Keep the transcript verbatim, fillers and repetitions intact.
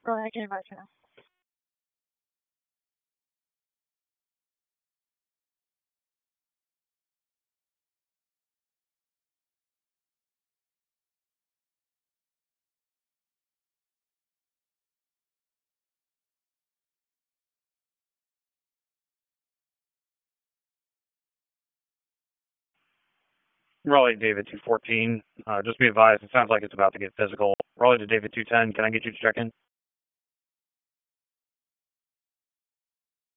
Raleigh to advise now. Raleigh to David two fourteen. Uh, just be advised, it sounds like it's about to get physical. Raleigh to David two ten. Can I get you to check in?